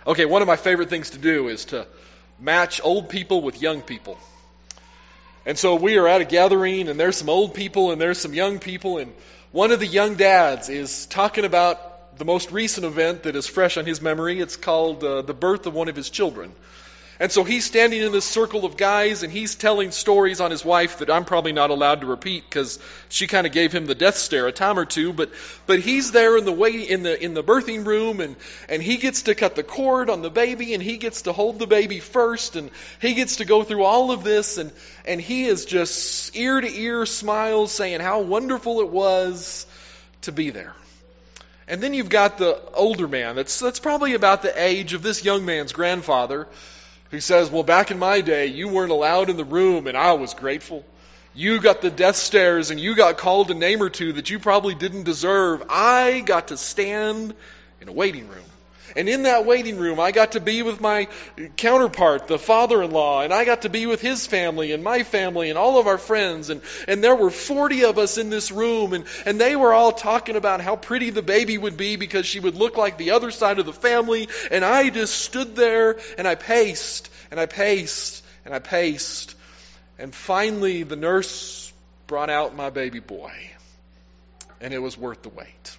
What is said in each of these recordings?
Okay, one of my favorite things to do is to match old people with young people. And so we are at a gathering, and there's some old people and there's some young people, and one of the young dads is talking about the most recent event that is fresh on his memory. It's called the birth of one of his children. And so he's standing in this circle of guys, and he's telling stories on his wife that I'm probably not allowed to repeat because she kind of gave him the death stare a time or two. But he's there in the birthing room, and he gets to cut the cord on the baby, and he gets to hold the baby first, and he gets to go through all of this, and he is just ear to ear smiles, saying how wonderful it was to be there. And then you've got the older man that's probably about the age of this young man's grandfather, who says, well, back in my day, you weren't allowed in the room, and I was grateful. You got the death stares, and you got called a name or two that you probably didn't deserve. I got to stand in a waiting room. And in that waiting room, I got to be with my counterpart, the father-in-law, and I got to be with his family and my family and all of our friends. And there were 40 of us in this room, and they were all talking about how pretty the baby would be because she would look like the other side of the family. And I just stood there, and I paced, and I paced, and I paced. And finally, the nurse brought out my baby boy, and it was worth the wait.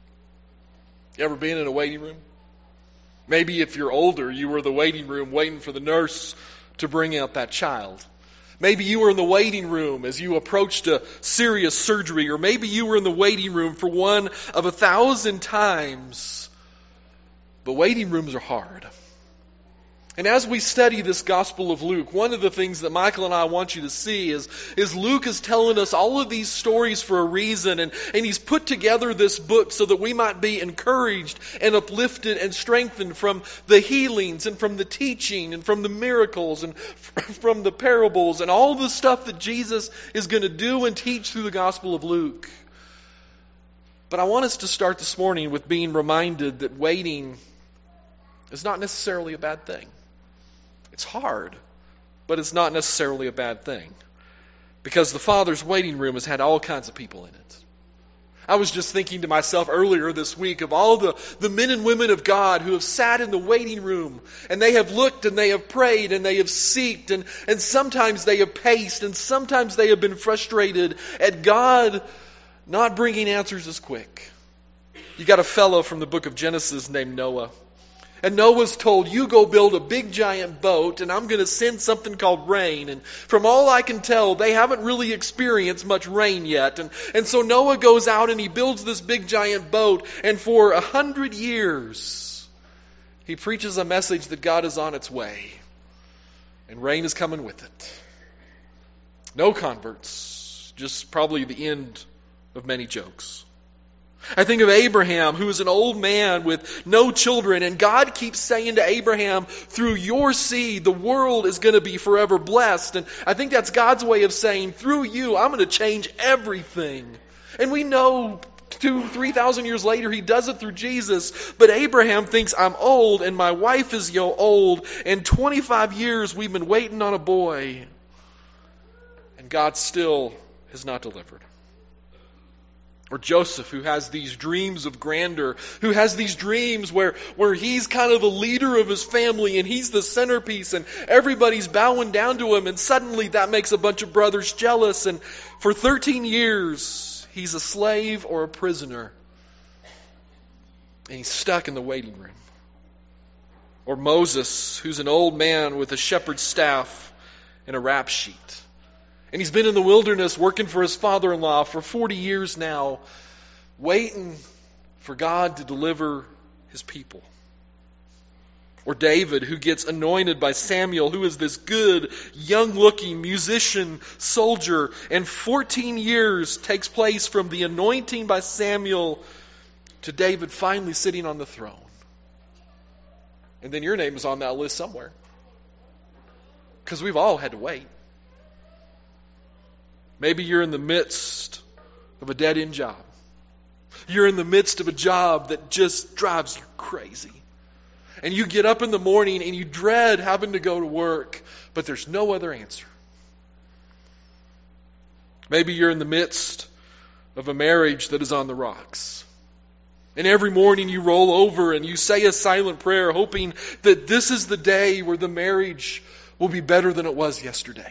You ever been in a waiting room? Maybe if you're older, you were in the waiting room waiting for the nurse to bring out that child. Maybe you were in the waiting room as you approached a serious surgery, or maybe you were in the waiting room for one of 1,000 times. But waiting rooms are hard. And as we study this Gospel of Luke, one of the things that Michael and I want you to see is Luke is telling us all of these stories for a reason, and he's put together this book so that we might be encouraged and uplifted and strengthened from the healings and from the teaching and from the miracles and from the parables and all the stuff that Jesus is going to do and teach through the Gospel of Luke. But I want us to start this morning with being reminded that waiting is not necessarily a bad thing. It's hard, but it's not necessarily a bad thing. Because the Father's waiting room has had all kinds of people in it. I was just thinking to myself earlier this week of all the men and women of God who have sat in the waiting room, and they have looked and they have prayed and they have seeked, and sometimes they have paced, and sometimes they have been frustrated at God not bringing answers as quick. You got a fellow from the book of Genesis named Noah. And Noah's told, you go build a big giant boat, and I'm going to send something called rain. And from all I can tell, they haven't really experienced much rain yet. And so Noah goes out and he builds this big giant boat. And for 100 years, he preaches a message that God is on its way. And rain is coming with it. No converts, just probably the end of many jokes. I think of Abraham, who is an old man with no children, and God keeps saying to Abraham, through your seed, the world is going to be forever blessed. And I think that's God's way of saying, through you, I'm going to change everything. And we know 2,000-3,000 years later, he does it through Jesus. But Abraham thinks, I'm old, and my wife is old, and 25 years we've been waiting on a boy. And God still has not delivered. Or Joseph, who has these dreams of grandeur, who has these dreams where he's kind of the leader of his family and he's the centerpiece and everybody's bowing down to him, and suddenly that makes a bunch of brothers jealous, and for 13 years he's a slave or a prisoner and he's stuck in the waiting room. Or Moses, who's an old man with a shepherd's staff and a rap sheet. And he's been in the wilderness working for his father-in-law for 40 years now, waiting for God to deliver his people. Or David, who gets anointed by Samuel, who is this good, young-looking musician, soldier, and 14 years takes place from the anointing by Samuel to David finally sitting on the throne. And then your name is on that list somewhere. Because we've all had to wait. Maybe you're in the midst of a dead-end job. You're in the midst of a job that just drives you crazy. And you get up in the morning and you dread having to go to work, but there's no other answer. Maybe you're in the midst of a marriage that is on the rocks. And every morning you roll over and you say a silent prayer, hoping that this is the day where the marriage will be better than it was yesterday.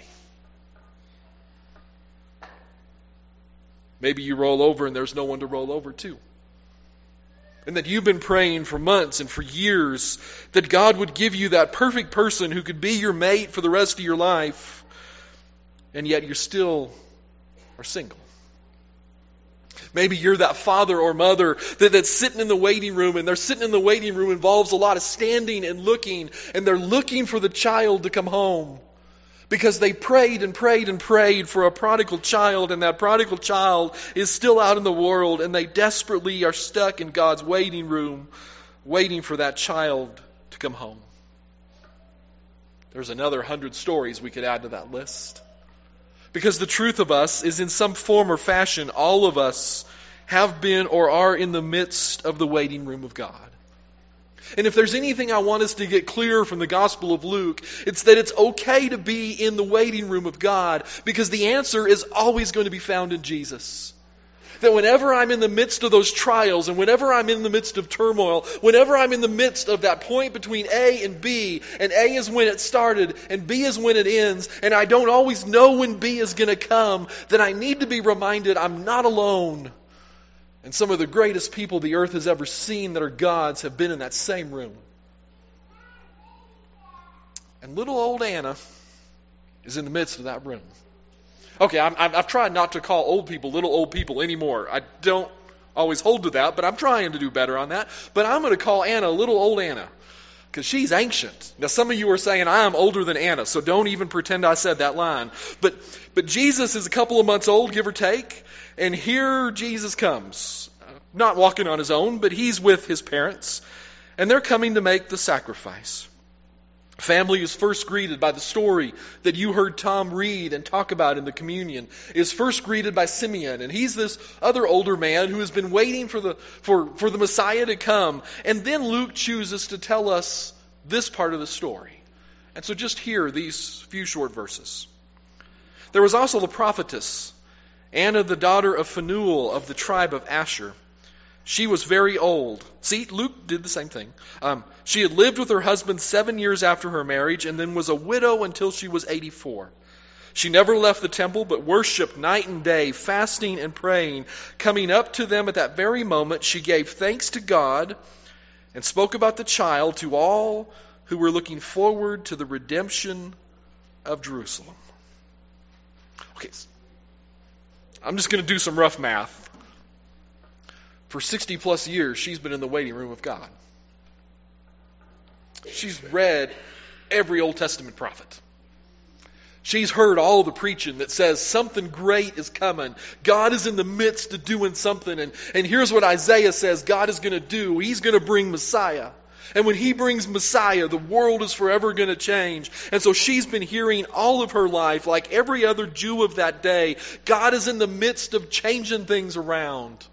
Maybe you roll over and there's no one to roll over to. And that you've been praying for months and for years that God would give you that perfect person who could be your mate for the rest of your life. And yet you still are single. Maybe you're that father or mother that's sitting in the waiting room, and they're sitting in the waiting room involves a lot of standing and looking, and they're looking for the child to come home. Because they prayed and prayed and prayed for a prodigal child, and that prodigal child is still out in the world, and they desperately are stuck in God's waiting room, waiting for that child to come home. There's another 100 stories we could add to that list. Because the truth of us is, in some form or fashion, all of us have been or are in the midst of the waiting room of God. And if there's anything I want us to get clear from the Gospel of Luke, it's that it's okay to be in the waiting room of God, because the answer is always going to be found in Jesus. That whenever I'm in the midst of those trials, and whenever I'm in the midst of turmoil, whenever I'm in the midst of that point between A and B, and A is when it started, and B is when it ends, and I don't always know when B is going to come, then I need to be reminded I'm not alone. And some of the greatest people the earth has ever seen that are gods have been in that same room. And little old Anna is in the midst of that room. Okay, I've tried not to call old people little old people anymore. I don't always hold to that, but I'm trying to do better on that. But I'm going to call Anna little old Anna, because she's ancient. Now, some of you are saying I am older than Anna, so don't even pretend I said that line. But Jesus is a couple of months old, give or take, and here Jesus comes. Not walking on his own, but he's with his parents, and they're coming to make the sacrifice. Family is first greeted by the story that you heard Tom read and talk about in the communion. Is first greeted by Simeon, and he's this other older man who has been waiting for the Messiah to come. And then Luke chooses to tell us this part of the story. And so just hear these few short verses. There was also the prophetess, Anna, the daughter of Phanuel of the tribe of Asher. She was very old. See, Luke did the same thing. She had lived with her husband 7 years after her marriage, and then was a widow until she was 84. She never left the temple, but worshipped night and day, fasting and praying. Coming up to them at that very moment, she gave thanks to God and spoke about the child to all who were looking forward to the redemption of Jerusalem. Okay, I'm just going to do some rough math. For 60 plus years, she's been in the waiting room of God. She's read every Old Testament prophet. She's heard all the preaching that says something great is coming. God is in the midst of doing something. And here's what Isaiah says God is going to do. He's going to bring Messiah. And when He brings Messiah, the world is forever going to change. And so she's been hearing all of her life, like every other Jew of that day, God is in the midst of changing things around.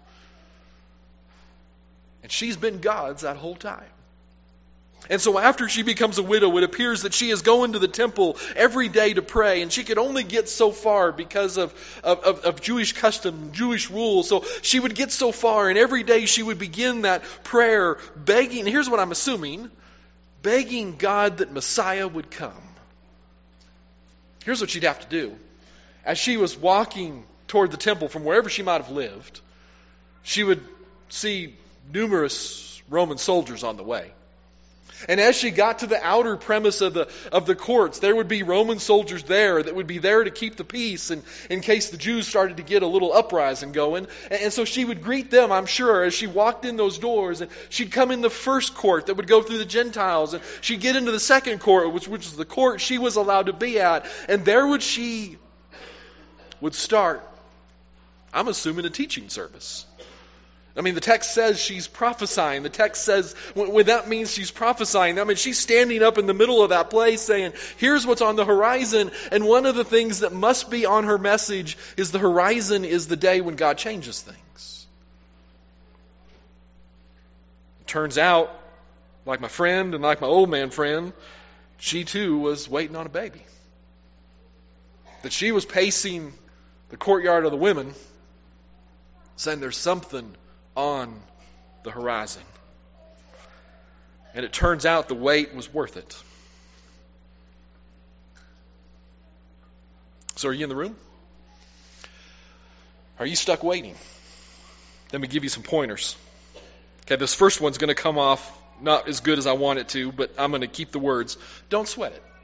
And she's been God's that whole time. And so after she becomes a widow, it appears that she is going to the temple every day to pray. And she could only get so far because of Jewish custom, Jewish rules. So she would get so far, and every day she would begin that prayer, begging, here's what I'm assuming, begging God that Messiah would come. Here's what she'd have to do. As she was walking toward the temple from wherever she might have lived, she would see numerous Roman soldiers on the way. And as she got to the outer premise of the courts, there would be Roman soldiers there that would be there to keep the peace in case the Jews started to get a little uprising going. And so she would greet them, I'm sure, as she walked in those doors. And she'd come in the first court that would go through the Gentiles. And she'd get into the second court, which was the court she was allowed to be at. And there she would start, I'm assuming, a teaching service. I mean, the text says she's prophesying. The text says, when that means she's prophesying, that means she's standing up in the middle of that place saying, here's what's on the horizon. And one of the things that must be on her message is the horizon is the day when God changes things. It turns out, like my friend and like my old man friend, she too was waiting on a baby. That she was pacing the courtyard of the women, saying there's something on the horizon. And it turns out the wait was worth it. So are you in the room? Are you stuck waiting? Let me give you some pointers. Okay, this first one's going to come off not as good as I want it to, but I'm going to keep the words. Don't sweat it.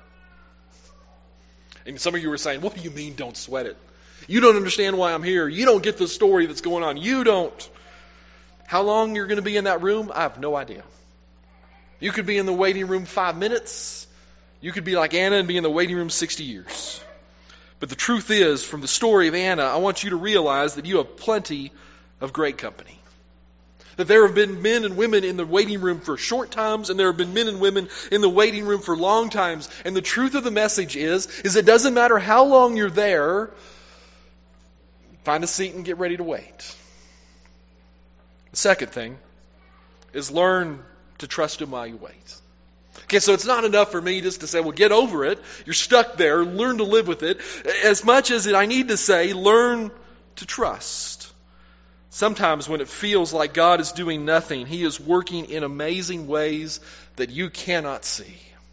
And some of you were saying, what do you mean don't sweat it? You don't understand why I'm here. You don't get the story that's going on. You don't. How long you're going to be in that room, I have no idea. You could be in the waiting room 5 minutes. You could be like Anna and be in the waiting room 60 years. But the truth is, from the story of Anna, I want you to realize that you have plenty of great company. That there have been men and women in the waiting room for short times, and there have been men and women in the waiting room for long times. And the truth of the message is it doesn't matter how long you're there, find a seat and get ready to wait. The second thing is learn to trust Him while you wait. Okay, so it's not enough for me just to say, well, get over it. You're stuck there. Learn to live with it. As much as I need to say, learn to trust. Sometimes when it feels like God is doing nothing, He is working in amazing ways that you cannot see.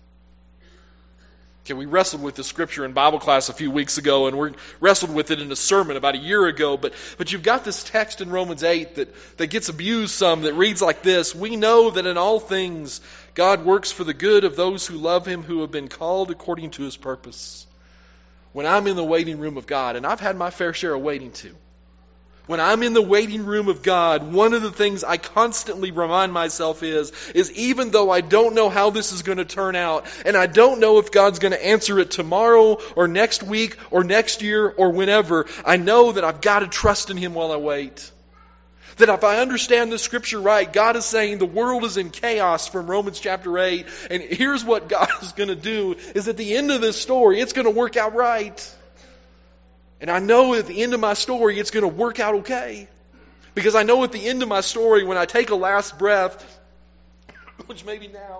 Okay, we wrestled with the scripture in Bible class a few weeks ago, and we wrestled with it in a sermon about a year ago. But you've got this text in Romans 8 that gets abused some, that reads like this: we know that in all things God works for the good of those who love Him, who have been called according to His purpose. When I'm in the waiting room of God, and I've had my fair share of waiting too. When I'm in the waiting room of God, one of the things I constantly remind myself is even though I don't know how this is going to turn out, and I don't know if God's going to answer it tomorrow or next week or next year or whenever, I know that I've got to trust in Him while I wait. That if I understand the scripture right, God is saying the world is in chaos from Romans chapter 8, and here's what God is going to do, is at the end of this story, it's going to work out right. And I know at the end of my story, it's going to work out okay. Because I know at the end of my story, when I take a last breath, which maybe now,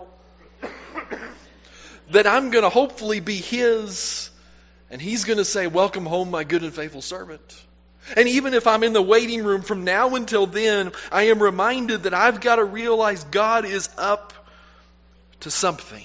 that I'm going to hopefully be His, and He's going to say, welcome home, my good and faithful servant. And even if I'm in the waiting room from now until then, I am reminded that I've got to realize God is up to something.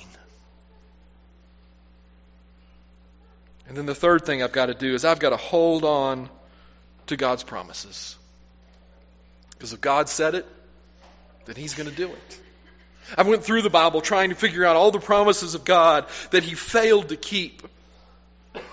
And then the third thing I've got to do is I've got to hold on to God's promises. Because if God said it, then He's going to do it. I went through the Bible trying to figure out all the promises of God that He failed to keep. And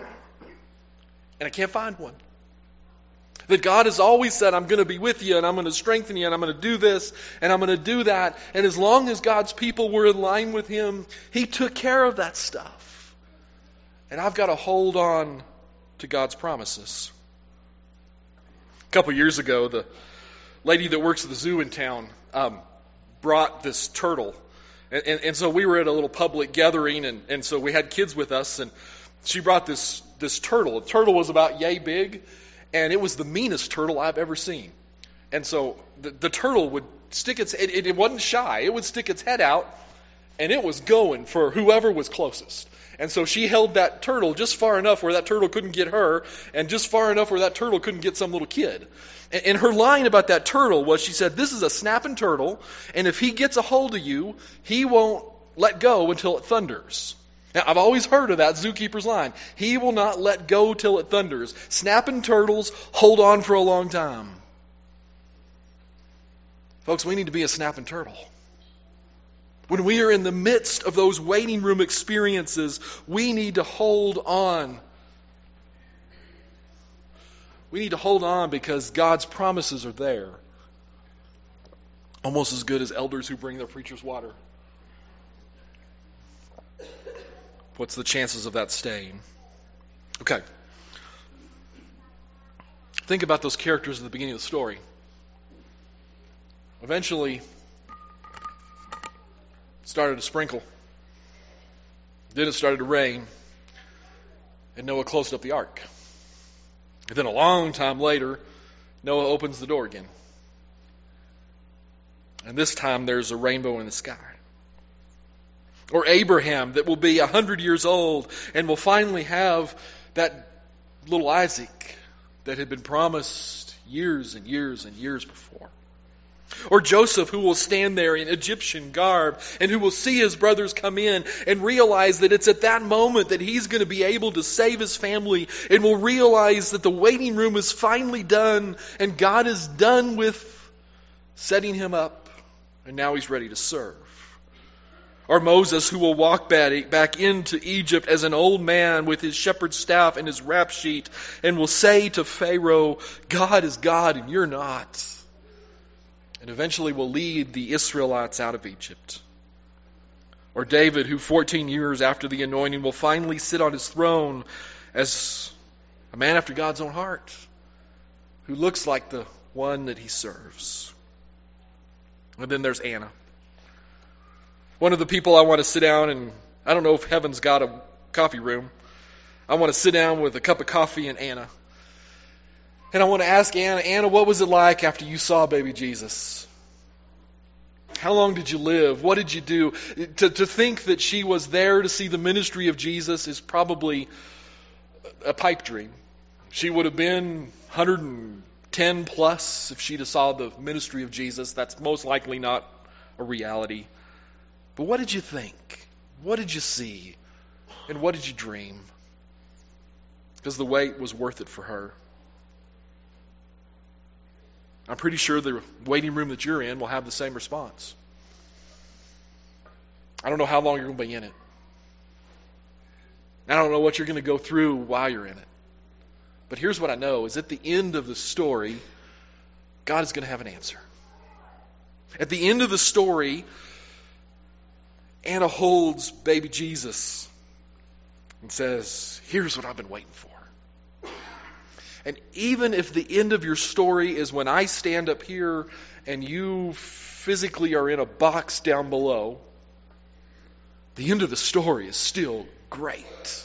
I can't find one. That God has always said, I'm going to be with you, and I'm going to strengthen you, and I'm going to do this, and I'm going to do that. And as long as God's people were in line with Him, He took care of that stuff. And I've got to hold on to God's promises. A couple years ago, the lady that works at the zoo in town brought this turtle. And so we were at a little public gathering, and so we had kids with us, and she brought this turtle. The turtle was about yay big, and it was the meanest turtle I've ever seen. And so the turtle would stick its head, it wasn't shy, it would stick its head out, and it was going for whoever was closest. And so she held that turtle just far enough where that turtle couldn't get her, and just far enough where that turtle couldn't get some little kid. And her line about that turtle was, she said, this is a snapping turtle, and if he gets a hold of you, he won't let go until it thunders. Now, I've always heard of that zookeeper's line. He will not let go till it thunders. Snapping turtles hold on for a long time. Folks, we need to be a snapping turtle. When we are in the midst of those waiting room experiences, we need to hold on. We need to hold on because God's promises are there. Almost as good as elders who bring their preachers water. What's the chances of that staying? Okay. Think about those characters at the beginning of the story. Eventually, it started to sprinkle. Then it started to rain. And Noah closed up the ark. And then a long time later, Noah opens the door again. And this time there's a rainbow in the sky. Or Abraham that will be 100 years old and will finally have that little Isaac that had been promised years and years and years before. Or Joseph, who will stand there in Egyptian garb and who will see his brothers come in and realize that it's at that moment that he's going to be able to save his family and will realize that the waiting room is finally done and God is done with setting him up and now he's ready to serve. Or Moses, who will walk back into Egypt as an old man with his shepherd's staff and his rap sheet and will say to Pharaoh, God is God and you're not. And eventually will lead the Israelites out of Egypt. Or David, who 14 years after the anointing will finally sit on his throne as a man after God's own heart, who looks like the one that he serves. And then there's Anna. One of the people I want to sit down and I don't know if heaven's got a coffee room. I want to sit down with a cup of coffee and Anna. And I want to ask Anna, what was it like after you saw baby Jesus? How long did you live? What did you do? To think that she was there to see the ministry of Jesus is probably a pipe dream. She would have been 110 plus if she'd have saw the ministry of Jesus. That's most likely not a reality. But what did you think? What did you see? And what did you dream? Because the wait was worth it for her. I'm pretty sure the waiting room that you're in will have the same response. I don't know how long you're going to be in it. I don't know what you're going to go through while you're in it. But here's what I know, is at the end of the story, God is going to have an answer. At the end of the story, Anna holds baby Jesus and says, here's what I've been waiting for. And even if the end of your story is when I stand up here and you physically are in a box down below, the end of the story is still great.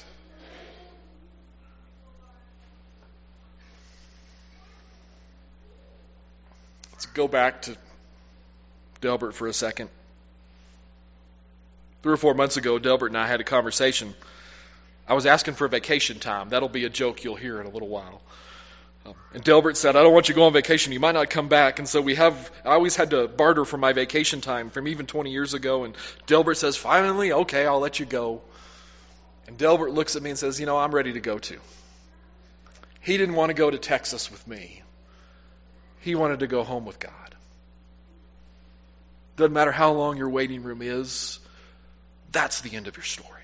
Let's go back to Delbert for a second. 3 or 4 months ago, Delbert and I had a conversation. I was asking for vacation time. That'll be a joke you'll hear in a little while. And Delbert said, I don't want you to go on vacation. You might not come back. And so I always had to barter for my vacation time from even 20 years ago. And Delbert says, finally, okay, I'll let you go. And Delbert looks at me and says, I'm ready to go too. He didn't want to go to Texas with me. He wanted to go home with God. Doesn't matter how long your waiting room is, that's the end of your story.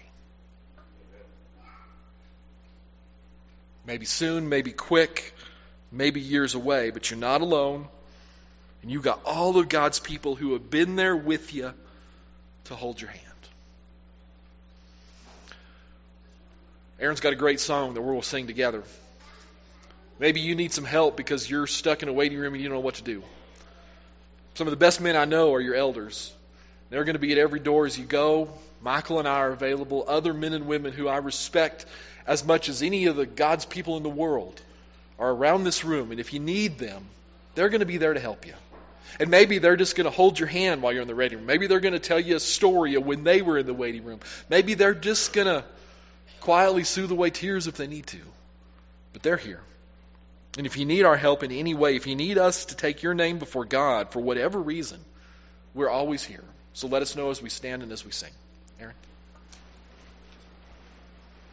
Maybe soon, maybe quick, maybe years away, but you're not alone. And you've got all of God's people who have been there with you to hold your hand. Aaron's got a great song that we'll sing together. Maybe you need some help because you're stuck in a waiting room and you don't know what to do. Some of the best men I know are your elders. They're going to be at every door as you go. Michael and I are available. Other men and women who I respect as much as any of the God's people in the world are around this room. And if you need them, they're going to be there to help you. And maybe they're just going to hold your hand while you're in the waiting room. Maybe they're going to tell you a story of when they were in the waiting room. Maybe they're just going to quietly soothe away tears if they need to. But they're here. And if you need our help in any way, if you need us to take your name before God for whatever reason, we're always here. So let us know as we stand and as we sing. Aaron?